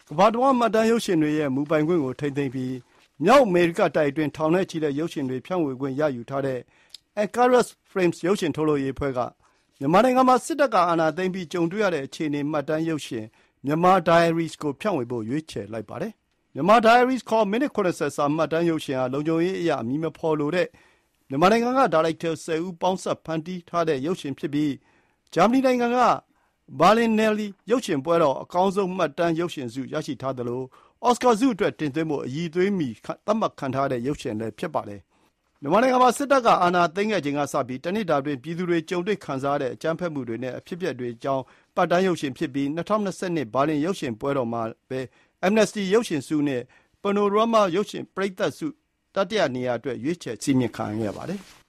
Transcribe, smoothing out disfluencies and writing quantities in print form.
ကမ္ဘာတဝန်းမှတ်တမ်းရုပ်ရှင်တွေရဲ့မူပိုင်ခွင့်ကိုထိန်းသိမ်းပြီးမြောက်အမေရိကတိုက်အတွင်းထောင်နဲ့ချီတဲ့ရုပ်ရှင်တွေဖြန့်ဝေခွင့်ရယူထားတဲ့ Icarus Films ရုပ်ရှင်ထုတ်လုပ်ရေးအဖွဲ့ကမြန်မာနိုင်ငံမှာစစ်တပ်ကအာဏာသိမ်းပြီးကြုံတွေ့ရတဲ့အခြေအနေမှတ်တမ်းရုပ်ရှင် Myanmar Diaries ကိုဖြန့်ဝေဖို့ရွေးချယ်လိုက်ပါတယ်။ Myanmar Diaries ခေါ်မိနစ် 70 စာမှတ်တမ်းရုပ်ရှင်ဟာလုံခြုံရေးအရအမည်မဖော်လိုတဲ့မြန်မာနိုင်ငံကဒါရိုက်တာ10 ဦးပေါင်းစပ်ဖန်တီးထားတဲ့ရုပ်ရှင်ဖြစ်ပြီးဂျာမနီနိုင်ငံကBerlinale ရုပ်ရှင်ပွဲတော်အကောင်းဆုံးမှတ်တမ်းရုပ်ရှင်ဆုရရှိထားသလိုအော်စကာဆုအတွက်တင်သွင်းဖို့အရည်အသွေးမီသတ်မှတ်ခံထားတဲ့ရုပ်ရှင်လည်းဖြစ်ပါတယ်။မြန်မာနိုင်ငံမှာစစ်တပ်ကအာဏာသိမ်းခဲ့ချိန်ကစပြီးတနှစ်တာအတွင်းပြည်သူတွေကြုံတွေ့ခံစားရတဲ့အကြမ်းဖက်မှုတွေနဲ့အဖြစ်အပျက်တွေအကြောင်းမှတ်တမ်းရုပ်ရှင်ဖြစ်ပြီး2022ဘာလင်ရုပ်ရှင်ပွဲတော်မှာပဲ Amnesty ရုပ်ရှင်ဆုနဲ့ Panorama ရုပ်ရှင်ပရိသတ်ဆုတတိယနေရာအတွက်ရွေးချယ်စည်းမျဉ်းခံခဲ့ရပါတယ်။